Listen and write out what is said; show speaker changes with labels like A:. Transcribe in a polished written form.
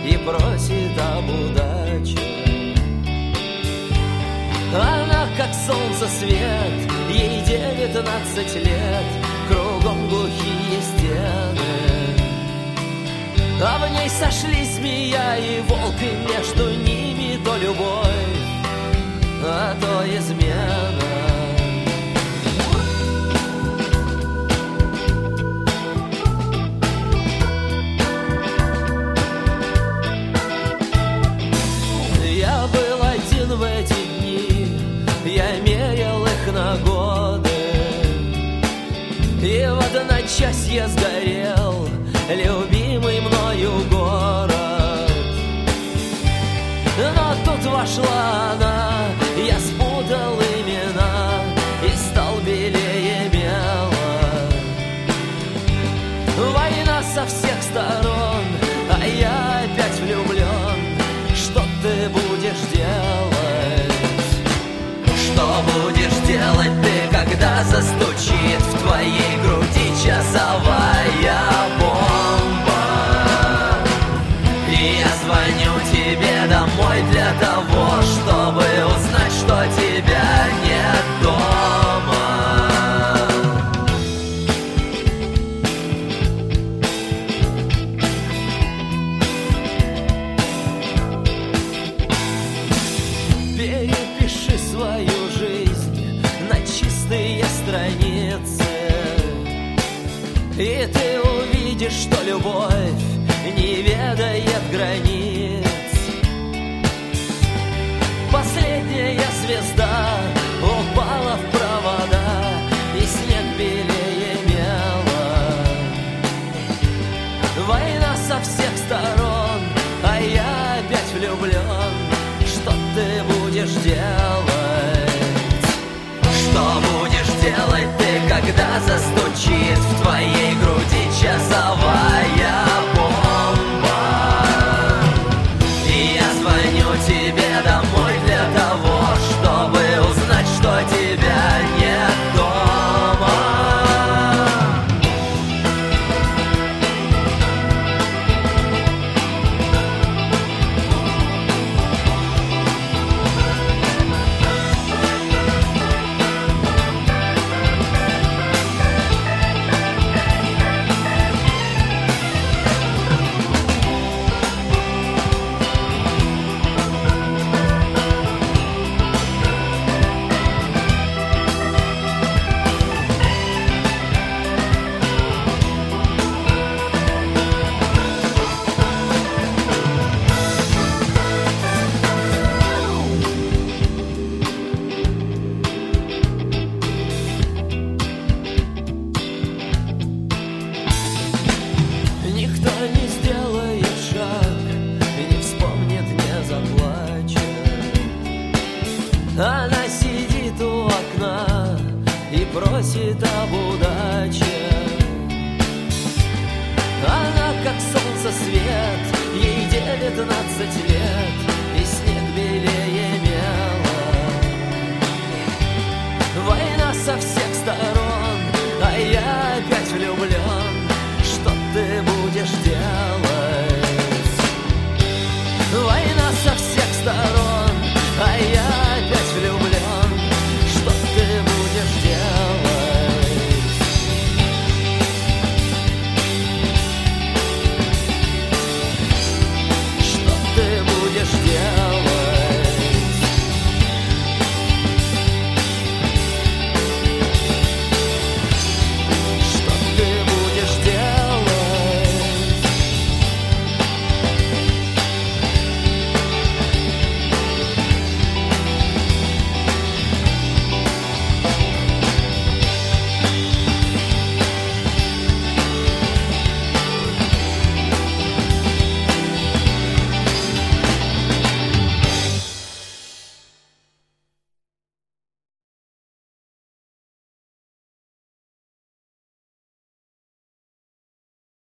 A: и просит об удаче. Она как солнце свет, ей 19 лет, кругом глухие стены. А в ней сошлись змея и волк, и между ними то любовь, а то измена. Я был один в эти дни, я мерил их на годы, и в одночасье сгорел любимый мною город. Но тут вошла она, я спутал имена и стал белее мела. Война со всех сторон, а я опять влюблен. Что ты будешь делать? Что будешь делать ты, когда застучит в твоей груди часовая бомба? И я звоню тебе домой для того, чтобы узнать, что тебя нет дома. Перепиши свою жизнь на чистые страницы, и ты увидишь, что любовь не ведает границ. Последняя звезда упала в провода, и снег белее мела. Война со всех сторон, а я опять влюблен. Что ты будешь делать? Что будешь делать ты, когда застучит в твоей груди часовая бомба? И я звоню тебе домой для того, чтобы узнать, что тебя нет дома. Никто не сделает шаг, не вспомнит, не заплачет. Она сидит у окна и просит